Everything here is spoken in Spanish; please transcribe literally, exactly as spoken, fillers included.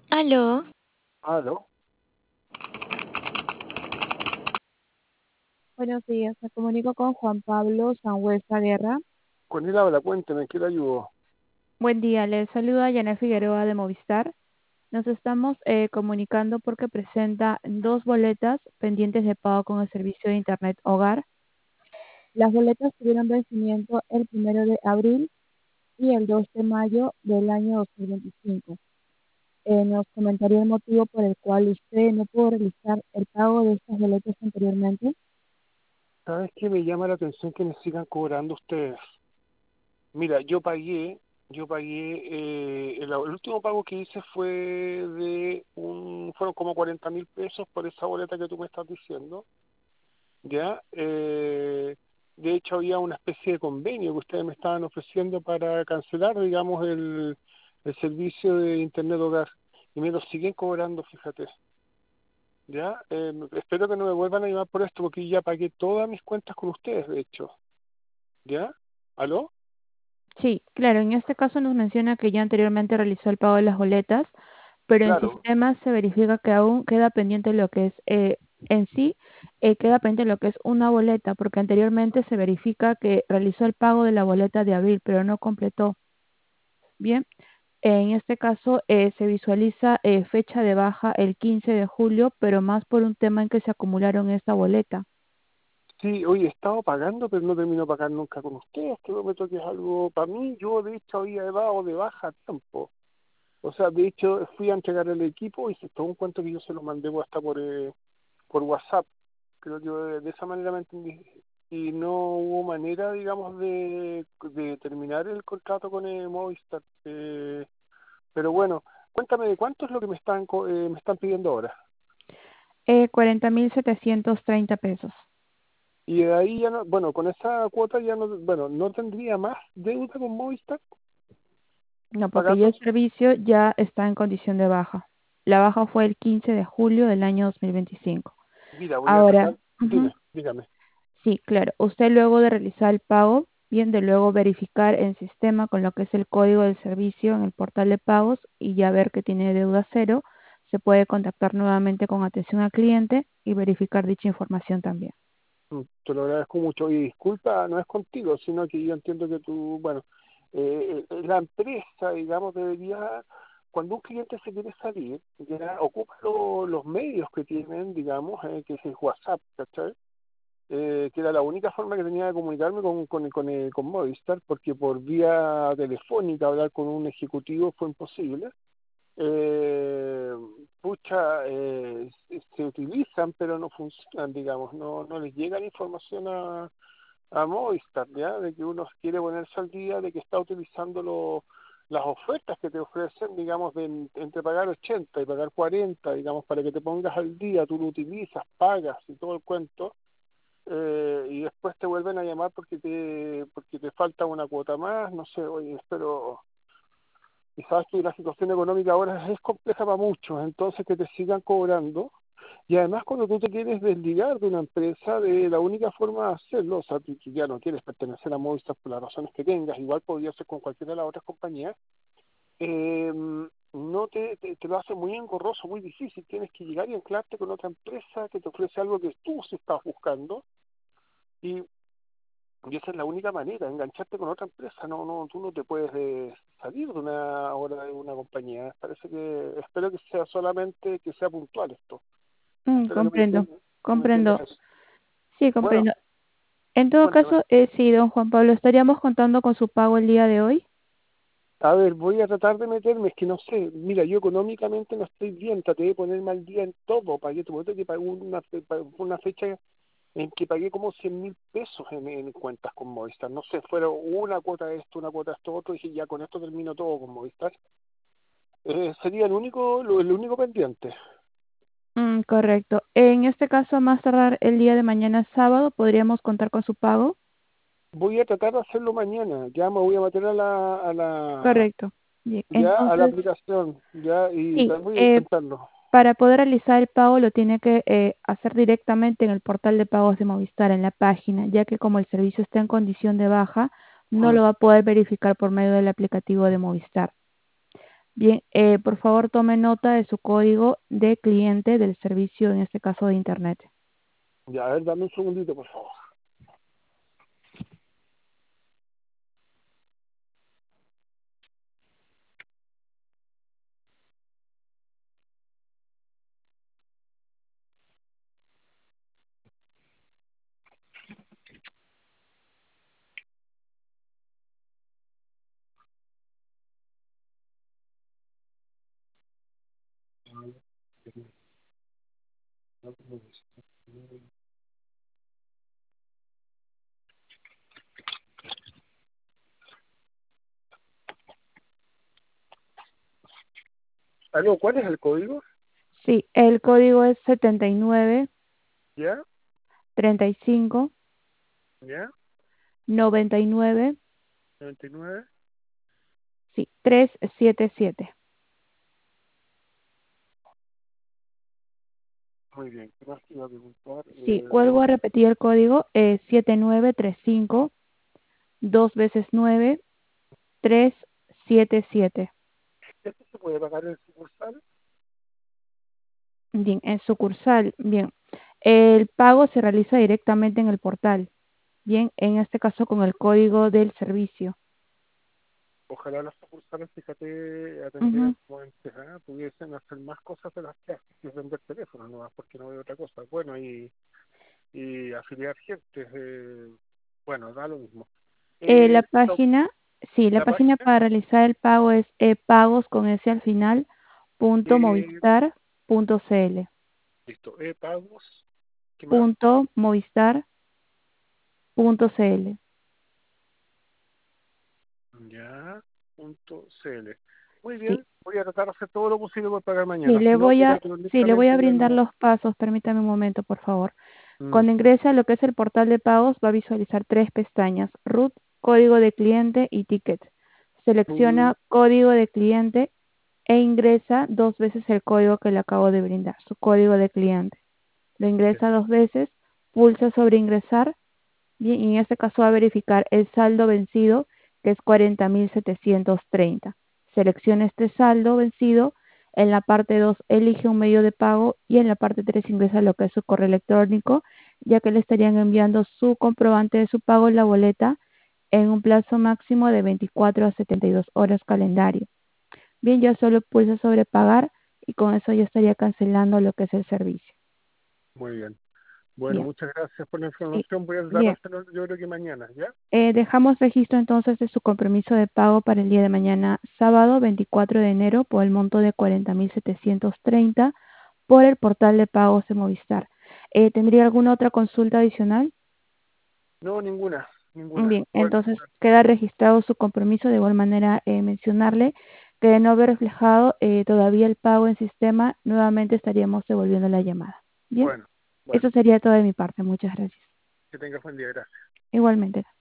Aló, Aló, Buenos días, me comunico con Juan Pablo Sangüesa Guerra. con él habla, cuénteme, ¿qué le ayudó? Buen día, le saluda Janet Figueroa de Movistar. Nos estamos eh, comunicando porque presenta dos boletas pendientes de pago con el servicio de Internet Hogar. Las boletas tuvieron vencimiento el primero de abril y el dos de mayo del año dos mil veinticinco. Eh, nos comentaría el motivo por el cual usted no pudo realizar el pago de estas boletas anteriormente. ¿Sabes qué me llama la atención que me sigan cobrando ustedes? Mira, yo pagué, yo pagué, eh, el, el último pago que hice fue de un, fueron como cuarenta mil pesos por esa boleta que tú me estás diciendo, ¿ya? Eh, de hecho, había una especie de convenio que ustedes me estaban ofreciendo para cancelar, digamos, el, el servicio de Internet Hogar, y me lo siguen cobrando, fíjate. Ya, eh, espero que no me vuelvan a llamar por esto porque ya pagué todas mis cuentas con ustedes, de hecho. ¿Ya? ¿Aló? Sí, claro, en este caso nos menciona que ya anteriormente realizó el pago de las boletas, pero en Claro. sistemas se verifica que aún queda pendiente lo que es eh, en sí, eh, queda pendiente lo que es una boleta, porque anteriormente se verifica que realizó el pago de la boleta de abril, pero no completó. Bien, en este caso eh, se visualiza eh, fecha de baja el quince de julio, pero más por un tema en que se acumularon esta boleta. Sí, oye, he estado pagando, pero no termino de pagar nunca con ustedes. Que me que es algo, para mí, yo de hecho había dado de baja a tiempo. O sea, de hecho, fui a entregar el equipo y se todo un cuento que yo se lo mandé hasta por, eh, por WhatsApp. Creo que de, de esa manera me entendí. Y no hubo manera, digamos, de, de terminar el contrato con el Movistar. Eh, Pero bueno, cuéntame de cuánto es lo que me están co- eh, me están pidiendo ahora. Eh, cuarenta mil setecientos treinta pesos. Y de ahí ya no, bueno, con esa cuota ya no, bueno, no tendría más deuda con Movistar No, porque ya pagando. el servicio ya está en condición de baja. La baja fue el quince de julio del año dos mil veinticinco. Mira, voy a Ahora, tratar, ujú, dime, dígame. sí, claro, usted luego de realizar el pago, bien de luego verificar en sistema con lo que es el código del servicio en el portal de pagos y ya ver que tiene deuda cero, se puede contactar nuevamente con atención al cliente y verificar dicha información también. Mm, Te lo agradezco mucho. Y disculpa, no es contigo, sino que yo entiendo que tú, bueno, eh, eh, la empresa, digamos, debería, cuando un cliente se quiere salir, ya ocupa lo- los medios que tienen, digamos, eh, que es el WhatsApp, ¿cachai? Eh, que era la única forma que tenía de comunicarme con, con, con, eh, con Movistar, porque por vía telefónica hablar con un ejecutivo fue imposible. Eh, pucha, eh, se, se utilizan, pero no funcionan, digamos, no, no les llega la información a, a Movistar, ¿ya? De que uno quiere ponerse al día, de que está utilizando lo- las ofertas que te ofrecen, digamos, de, entre pagar ochenta y pagar cuarenta, digamos, para que te pongas al día, tú lo utilizas, pagas y todo el cuento, eh, y después te vuelven a llamar porque te porque te falta una cuota más, no sé, oye, pero y sabes que la situación económica ahora es compleja para muchos, entonces que te sigan cobrando, y además cuando tú te quieres desligar de una empresa, de la única forma de hacerlo, o sea, tú, tú ya no quieres pertenecer a Movistar por las razones que tengas, igual podría ser con cualquiera de las otras compañías, eh, no te, te, te lo hace muy engorroso, muy difícil, tienes que llegar y anclarte con otra empresa que te ofrece algo que tú sí estás buscando, y y esa es la única manera, engancharte con otra empresa. No, no, tú no te puedes eh, salir de una hora de una compañía. Parece que, espero que sea solamente, que sea puntual esto. Mm, Espero que me comprendo, entiendas, que me entiendas comprendo. eso. Sí, Bueno, comprendo. En todo cuéntame. caso, eh, sí, don Juan Pablo, estaríamos contando con su pago el día de hoy. A ver, voy a tratar de meterme, es que no sé. Mira, yo económicamente no estoy bien, traté de ponerme al día en todo. Pagué, tu que pagué una, fe- pa- una fecha en que pagué como cien mil pesos en, en cuentas con Movistar. No sé, fueron una cuota de esto, una cuota de esto, otro, y dije, ya con esto termino todo con Movistar. Eh, sería el único, lo- el único pendiente. Mm, correcto. En este caso, a más tardar el día de mañana sábado, podríamos contar con su pago. Voy a tratar de hacerlo mañana. Ya me voy a meter a la, a la, Correcto. Bien, ya a la entonces, aplicación, ya y sí, tal- voy a eh, intentarlo. para poder realizar el pago lo tiene que eh, hacer directamente en el portal de pagos de Movistar, en la página, ya que como el servicio está en condición de baja, no Mm. lo va a poder verificar por medio del aplicativo de Movistar. Bien, eh, por favor tome nota de su código de cliente del servicio, en este caso de Internet. Ya, a ver, dame un segundito, por favor. Aló, ¿cuál es el código? Sí, el código es setenta y nueve, ¿Ya? treinta y cinco, ¿Ya? noventa y nueve, noventa y nueve. sí, trescientos setenta y siete. Muy bien, ¿qué más te iba a preguntar? Sí, Eh, vuelvo a repetir el código, eh, siete nueve tres cinco, dos veces nueve, trescientos setenta y siete. ¿Esto se puede pagar en sucursal? Bien, en sucursal, bien. El pago se realiza directamente en el portal, bien, en este caso con el código del servicio. Ojalá las sucursales, fíjate, atendieran Ujú. como antes, ¿ah? Pudiesen hacer más cosas de las que hacen, que es vender teléfonos nomás, porque no hay otra cosa. Bueno, y, y afiliar gente, eh, bueno, da lo mismo. Eh, la Eh, so- página, sí, la la página página, para realizar el pago es eh, pagos con ese al final, punto eh, movistar punto cl, listo, e-pagos, ¿qué más? punto movistar punto cl. Ya, punto cl. Muy Sí, bien, voy a tratar de hacer todo lo posible por pagar sí, mañana. le Si no, voy mira, a, sí, le voy a honestamente ya brindar no. los pasos, permítame un momento, por favor. Mm, Cuando ingrese a lo que es el portal de pagos, va a visualizar tres pestañas: root, código de cliente y ticket. muy Selecciona código de cliente e ingresa dos veces el código que le acabo de brindar, su código de cliente. Lo bien, ingresa dos veces, pulsa sobre ingresar, bien, y en este caso va a verificar el saldo vencido, que es cuarenta mil setecientos treinta. Selecciona este saldo vencido. En la parte dos elige un medio de pago y en la parte tres ingresa lo que es su correo electrónico, ya que le estarían enviando su comprobante de su pago en la boleta en un plazo máximo de veinticuatro a setenta y dos horas calendario. Bien, ya solo pulsa sobre pagar y con eso ya estaría cancelando lo que es el servicio. muy bien. Bueno, Bien, muchas gracias por la sí, información. Voy a tratar de bien. hacerlo yo creo que mañana, ¿ya? Eh, dejamos registro entonces de su compromiso de pago para el día de mañana, sábado veinticuatro de enero, por el monto de cuarenta mil setecientos treinta por el portal de pagos de Movistar. Eh, ¿tendría alguna otra consulta adicional? No, ninguna, ninguna. Bien, Bueno, entonces queda registrado su compromiso. De igual manera, eh, mencionarle que de no haber reflejado eh, todavía el pago en sistema, nuevamente estaríamos devolviendo la llamada. Bien, bueno, bueno. eso sería todo de mi parte. Muchas gracias. Que tengas buen día, gracias. Igualmente.